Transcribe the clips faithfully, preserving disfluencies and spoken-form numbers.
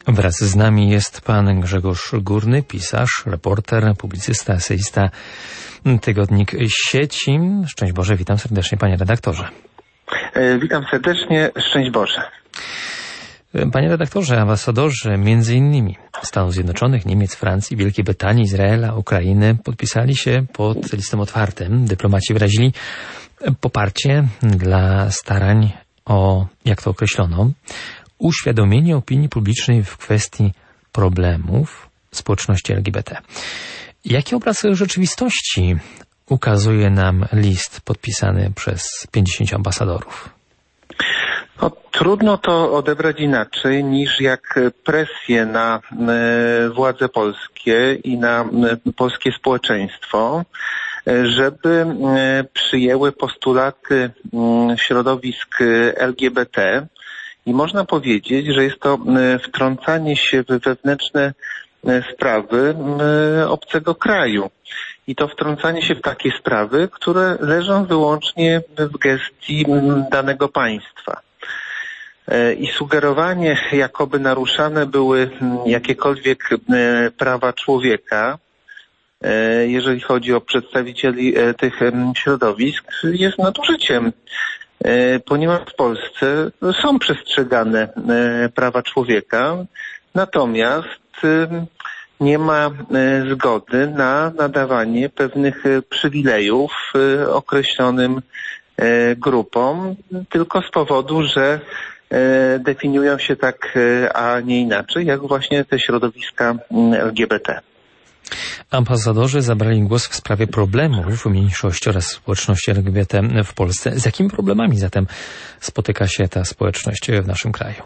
Wraz z nami jest pan Grzegorz Górny, pisarz, reporter, publicysta, eseista, tygodnik Sieci. Szczęść Boże, witam serdecznie panie redaktorze. Witam serdecznie, szczęść Boże. Panie redaktorze, ambasadorzy między innymi Stanów Zjednoczonych, Niemiec, Francji, Wielkiej Brytanii, Izraela, Ukrainy podpisali się pod listem otwartym. Dyplomaci wyrazili poparcie dla starań o, jak to określono, uświadomienie opinii publicznej w kwestii problemów społeczności L G B T. Jaki obraz rzeczywistości ukazuje nam list podpisany przez pięćdziesięciu ambasadorów? No, trudno to odebrać inaczej niż jak presję na e, władze polskie i na e, polskie społeczeństwo, e, żeby e, przyjęły postulaty e, środowisk L G B T. I można powiedzieć, że jest to wtrącanie się w wewnętrzne sprawy obcego kraju. I to wtrącanie się w takie sprawy, które leżą wyłącznie w gestii danego państwa. I sugerowanie, jakoby naruszane były jakiekolwiek prawa człowieka, jeżeli chodzi o przedstawicieli tych środowisk, jest nadużyciem. Ponieważ w Polsce są przestrzegane prawa człowieka, natomiast nie ma zgody na nadawanie pewnych przywilejów określonym grupom, tylko z powodu, że definiują się tak, a nie inaczej, jak właśnie te środowiska L G B T. Ambasadorzy zabrali głos w sprawie problemów mniejszości oraz społeczności L G B T w Polsce. Z jakimi problemami zatem spotyka się ta społeczność w naszym kraju?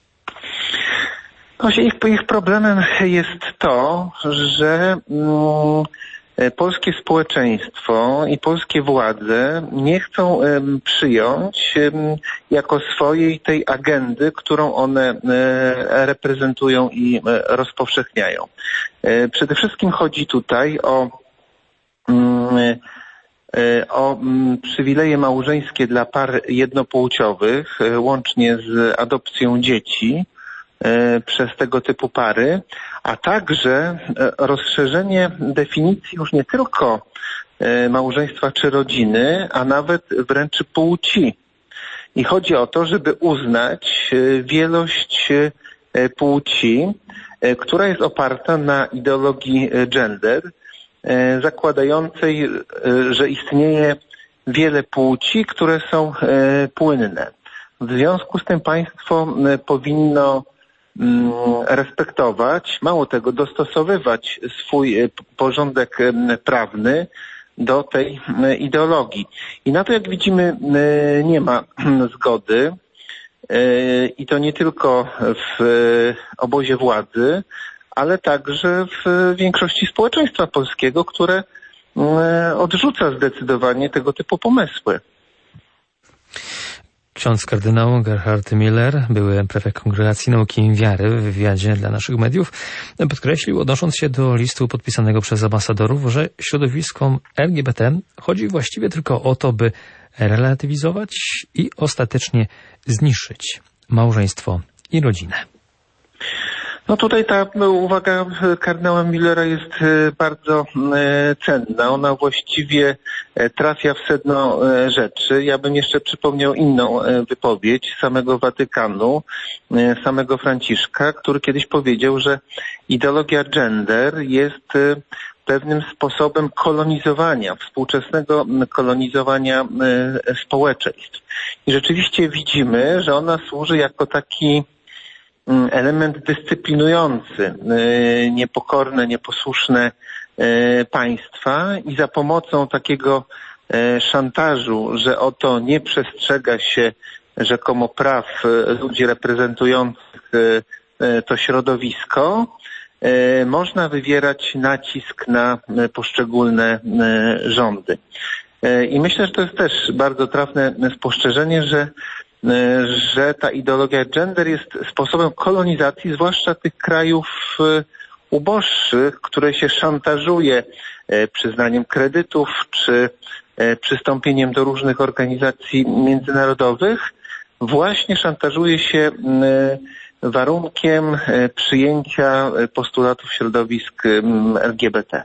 No, ich, ich problemem jest to, że mm, polskie społeczeństwo i polskie władze nie chcą um, przyjąć um, jako swojej tej agendy, którą one um, reprezentują i um, rozpowszechniają. Um, przede wszystkim chodzi tutaj o, um, o um, przywileje małżeńskie dla par jednopłciowych, um, łącznie z adopcją dzieci przez tego typu pary, a także rozszerzenie definicji już nie tylko małżeństwa czy rodziny, a nawet wręcz płci. I chodzi o to, żeby uznać wielość płci, która jest oparta na ideologii gender, zakładającej, że istnieje wiele płci, które są płynne. W związku z tym państwo powinno respektować, mało tego, dostosowywać swój porządek prawny do tej ideologii. I na to, jak widzimy, nie ma zgody i to nie tylko w obozie władzy, ale także w większości społeczeństwa polskiego, które odrzuca zdecydowanie tego typu pomysły. Ksiądz kardynał Gerhard Müller, były prefekt Kongregacji Nauki i Wiary, w wywiadzie dla naszych mediów podkreślił, odnosząc się do listu podpisanego przez ambasadorów, że środowiskom L G B T chodzi właściwie tylko o to, by relatywizować i ostatecznie zniszczyć małżeństwo i rodzinę. No tutaj ta uwaga kardynała Müllera jest bardzo cenna. Ona właściwie trafia w sedno rzeczy. Ja bym jeszcze przypomniał inną wypowiedź samego Watykanu, samego Franciszka, który kiedyś powiedział, że ideologia gender jest pewnym sposobem kolonizowania, współczesnego kolonizowania społeczeństw. I rzeczywiście widzimy, że ona służy jako taki element dyscyplinujący niepokorne, nieposłuszne państwa i za pomocą takiego szantażu, że oto nie przestrzega się rzekomo praw ludzi reprezentujących to środowisko, można wywierać nacisk na poszczególne rządy. I myślę, że to jest też bardzo trafne spostrzeżenie, że że ta ideologia gender jest sposobem kolonizacji, zwłaszcza tych krajów uboższych, które się szantażuje przyznaniem kredytów czy przystąpieniem do różnych organizacji międzynarodowych. Właśnie szantażuje się warunkiem przyjęcia postulatów środowisk L G B T.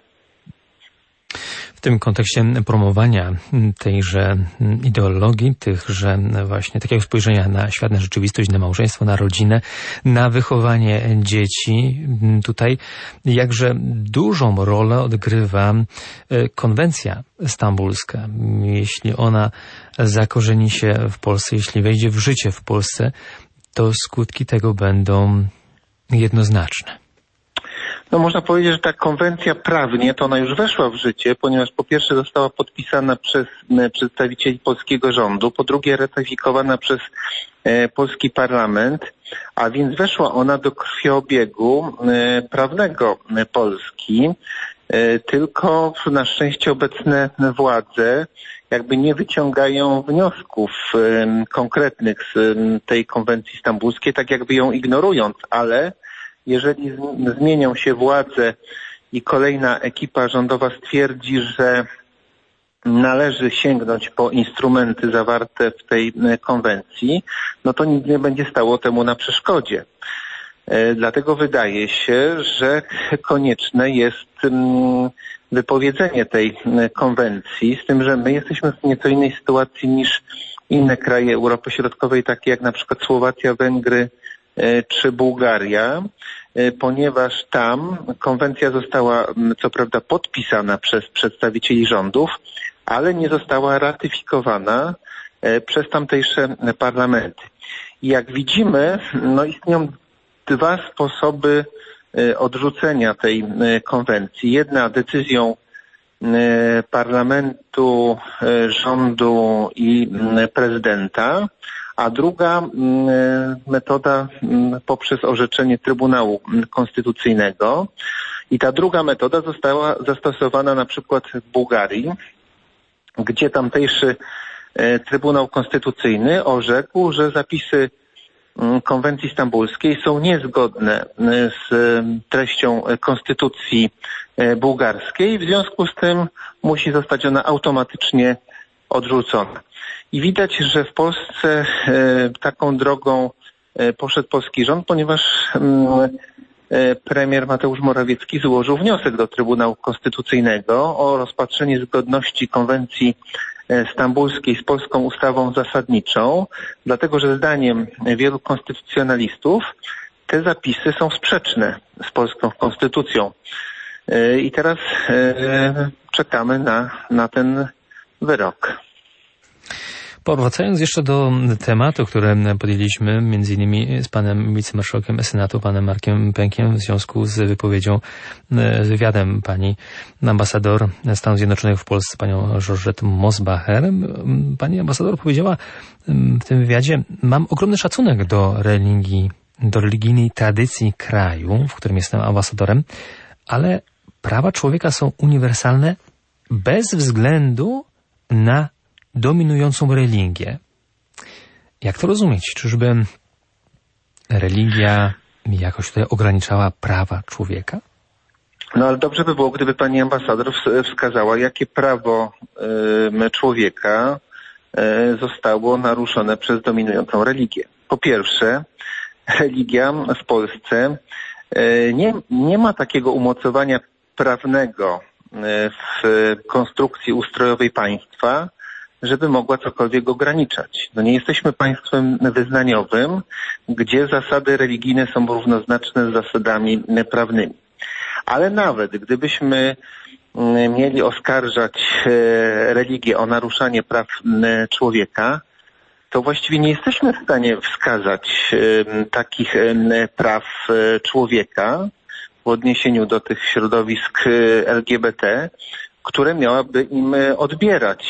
W tym kontekście promowania tejże ideologii, tychże właśnie takiego spojrzenia na świat, na rzeczywistość, na małżeństwo, na rodzinę, na wychowanie dzieci, tutaj jakże dużą rolę odgrywa konwencja stambulska. Jeśli ona zakorzeni się w Polsce, jeśli wejdzie w życie w Polsce, to skutki tego będą jednoznaczne. No można powiedzieć, że ta konwencja prawnie to ona już weszła w życie, ponieważ po pierwsze została podpisana przez przedstawicieli polskiego rządu, po drugie ratyfikowana przez e, polski parlament, a więc weszła ona do krwiobiegu e, prawnego Polski, e, tylko na szczęście obecne władze jakby nie wyciągają wniosków e, konkretnych z e, tej konwencji stambulskiej, tak jakby ją ignorując, ale jeżeli zmienią się władze i kolejna ekipa rządowa stwierdzi, że należy sięgnąć po instrumenty zawarte w tej konwencji, no to nic nie będzie stało temu na przeszkodzie. Dlatego wydaje się, że konieczne jest wypowiedzenie tej konwencji, z tym, że my jesteśmy w nieco innej sytuacji niż inne kraje Europy Środkowej, takie jak na przykład Słowacja, Węgry czy Bułgaria, ponieważ tam konwencja została co prawda podpisana przez przedstawicieli rządów, ale nie została ratyfikowana przez tamtejsze parlamenty. I jak widzimy, no istnieją dwa sposoby odrzucenia tej konwencji. Jedna decyzją parlamentu, rządu i prezydenta, a druga metoda poprzez orzeczenie Trybunału Konstytucyjnego. I ta druga metoda została zastosowana na przykład w Bułgarii, gdzie tamtejszy Trybunał Konstytucyjny orzekł, że zapisy konwencji stambulskiej są niezgodne z treścią konstytucji bułgarskiej, w związku z tym musi zostać ona automatycznie odrzucona. I widać, że w Polsce taką drogą poszedł polski rząd, ponieważ premier Mateusz Morawiecki złożył wniosek do Trybunału Konstytucyjnego o rozpatrzenie zgodności konwencji stambulskiej z polską ustawą zasadniczą, dlatego że zdaniem wielu konstytucjonalistów te zapisy są sprzeczne z polską konstytucją. I teraz czekamy na, na ten wyrok. Powracając jeszcze do tematu, który podjęliśmy między innymi z panem wicemarszałkiem Senatu, panem Markiem Pękiem, w związku z wypowiedzią, z wywiadem pani ambasador Stanów Zjednoczonych w Polsce, panią Georgette Mosbacher. Pani ambasador powiedziała w tym wywiadzie: mam ogromny szacunek do religii, do religijnej tradycji kraju, w którym jestem ambasadorem, ale prawa człowieka są uniwersalne bez względu na dominującą religię. Jak to rozumieć? Czyżby religia jakoś tutaj ograniczała prawa człowieka? No ale dobrze by było, gdyby pani ambasador wskazała, jakie prawo y, człowieka y, zostało naruszone przez dominującą religię. Po pierwsze, religia w Polsce y, nie, nie ma takiego umocowania prawnego y, w konstrukcji ustrojowej państwa, żeby mogła cokolwiek ograniczać. No nie jesteśmy państwem wyznaniowym, gdzie zasady religijne są równoznaczne z zasadami prawnymi. Ale nawet gdybyśmy mieli oskarżać religię o naruszanie praw człowieka, to właściwie nie jesteśmy w stanie wskazać takich praw człowieka w odniesieniu do tych środowisk L G B T, które miałaby im odbierać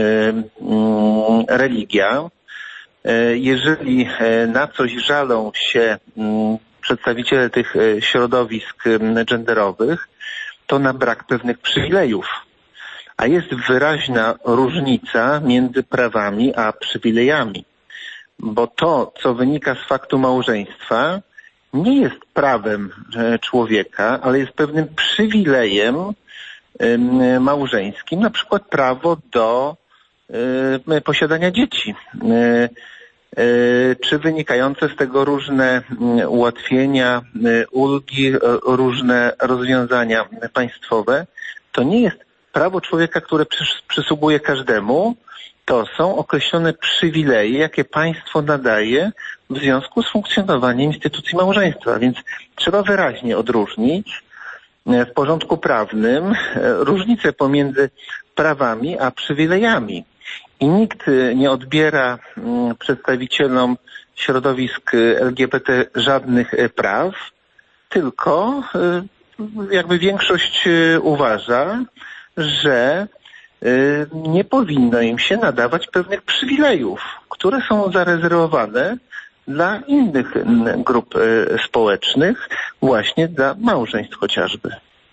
religia. Jeżeli na coś żalą się przedstawiciele tych środowisk genderowych, to na brak pewnych przywilejów. A jest wyraźna różnica między prawami a przywilejami. Bo to, co wynika z faktu małżeństwa, nie jest prawem człowieka, ale jest pewnym przywilejem małżeńskim, na przykład prawo do y, posiadania dzieci. Y, czy wynikające z tego różne ułatwienia, ulgi, różne rozwiązania państwowe. To nie jest prawo człowieka, które przysługuje każdemu. To są określone przywileje, jakie państwo nadaje w związku z funkcjonowaniem instytucji małżeństwa. Więc trzeba wyraźnie odróżnić w porządku prawnym różnicę pomiędzy prawami a przywilejami. I nikt nie odbiera przedstawicielom środowisk L G B T żadnych praw, tylko jakby większość uważa, że nie powinno im się nadawać pewnych przywilejów, które są zarezerwowane dla innych grup społecznych, właśnie dla małżeństw chociażby.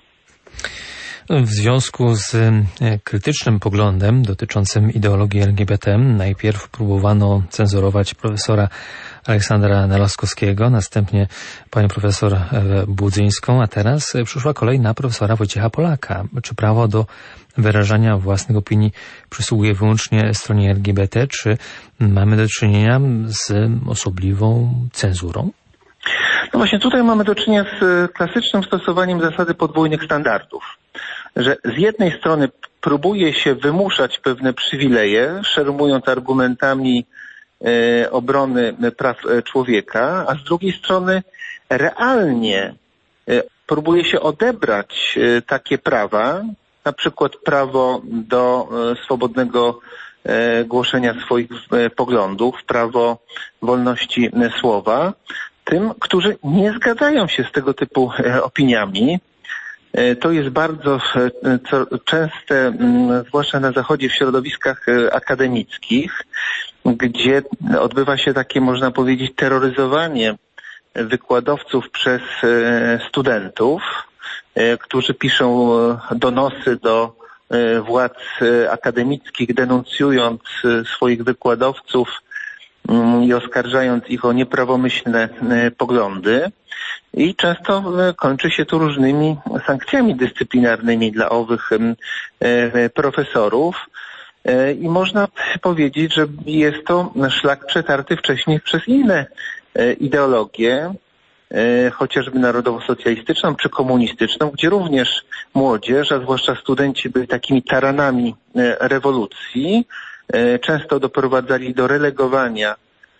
W związku z krytycznym poglądem dotyczącym ideologii L G B T najpierw próbowano cenzurować profesora Aleksandra Nalaskowskiego, następnie panią profesor Budzyńską, a teraz przyszła kolej na profesora Wojciecha Polaka. Czy prawo do wyrażania własnych opinii przysługuje wyłącznie stronie L G B T, czy mamy do czynienia z osobliwą cenzurą? No właśnie tutaj mamy do czynienia z klasycznym stosowaniem zasady podwójnych standardów, że z jednej strony próbuje się wymuszać pewne przywileje, szermując argumentami e, obrony praw człowieka, a z drugiej strony realnie e, próbuje się odebrać e, takie prawa, na przykład prawo do e, swobodnego e, głoszenia swoich e, poglądów, prawo wolności e, słowa, tym, którzy nie zgadzają się z tego typu e, opiniami. To jest bardzo częste, zwłaszcza na Zachodzie, w środowiskach akademickich, gdzie odbywa się takie, można powiedzieć, terroryzowanie wykładowców przez studentów, którzy piszą donosy do władz akademickich, denuncjując swoich wykładowców i oskarżając ich o nieprawomyślne poglądy. I często kończy się to różnymi sankcjami dyscyplinarnymi dla owych profesorów. I można powiedzieć, że jest to szlak przetarty wcześniej przez inne ideologie, chociażby narodowo-socjalistyczną czy komunistyczną, gdzie również młodzież, a zwłaszcza studenci byli takimi taranami rewolucji, często doprowadzali do relegowania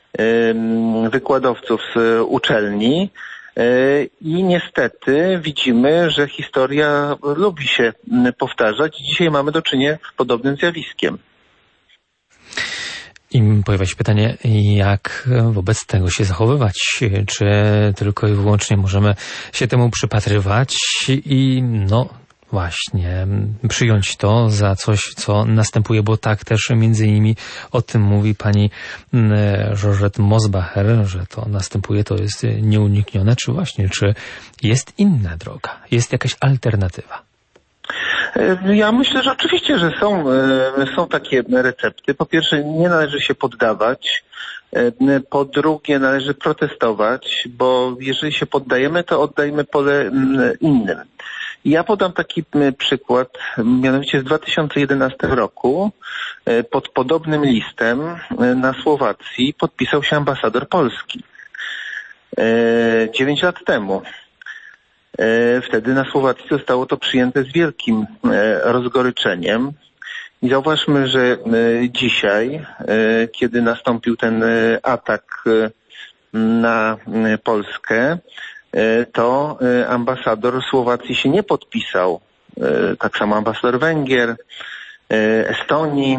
wykładowców z uczelni. I niestety widzimy, że historia lubi się powtarzać. Dzisiaj mamy do czynienia z podobnym zjawiskiem. I pojawia się pytanie, jak wobec tego się zachowywać? Czy tylko i wyłącznie możemy się temu przypatrywać i no właśnie przyjąć to za coś, co następuje, bo tak też między innymi o tym mówi pani Georgette Mosbacher, że to następuje, to jest nieuniknione. Czy właśnie, czy jest inna droga? Jest jakaś alternatywa? Ja myślę, że oczywiście, że są, są takie recepty. Po pierwsze, nie należy się poddawać. Po drugie, należy protestować, bo jeżeli się poddajemy, to oddajemy pole innym. Ja podam taki przykład, mianowicie w dwa tysiące jedenastym roku pod podobnym listem na Słowacji podpisał się ambasador Polski. Dziewięć lat temu. Wtedy na Słowacji zostało to przyjęte z wielkim rozgoryczeniem. I zauważmy, że dzisiaj, kiedy nastąpił ten atak na Polskę, to ambasador Słowacji się nie podpisał. Tak samo ambasador Węgier, Estonii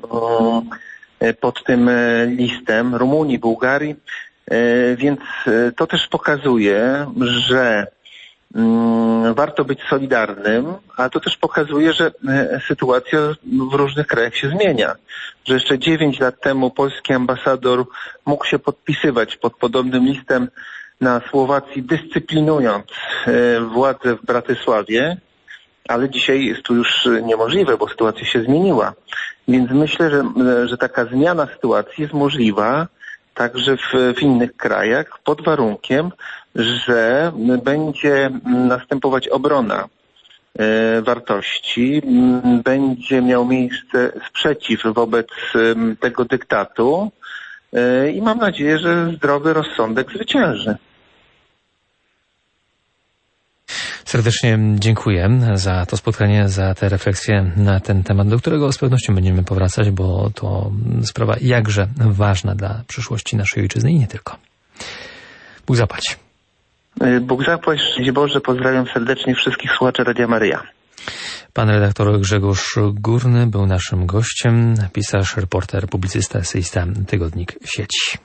pod tym listem, Rumunii, Bułgarii. Więc to też pokazuje, że warto być solidarnym, ale to też pokazuje, że sytuacja w różnych krajach się zmienia. Że jeszcze dziewięć lat temu polski ambasador mógł się podpisywać pod podobnym listem na Słowacji, dyscyplinując władze w Bratysławie, ale dzisiaj jest to już niemożliwe, bo sytuacja się zmieniła. Więc myślę, że, że taka zmiana sytuacji jest możliwa także w, w innych krajach pod warunkiem, że będzie następować obrona e, wartości, będzie miał miejsce sprzeciw wobec e, tego dyktatu i mam nadzieję, że zdrowy rozsądek zwycięży. Serdecznie dziękuję za to spotkanie, za tę refleksję na ten temat, do którego z pewnością będziemy powracać, bo to sprawa jakże ważna dla przyszłości naszej ojczyzny i nie tylko. Bóg zapłać. Bóg zapłać, szczęść Boże, pozdrawiam serdecznie wszystkich słuchaczy Radia Maryja. Pan redaktor Grzegorz Górny był naszym gościem, pisarz, reporter, publicysta, eseista, tygodnik Sieci.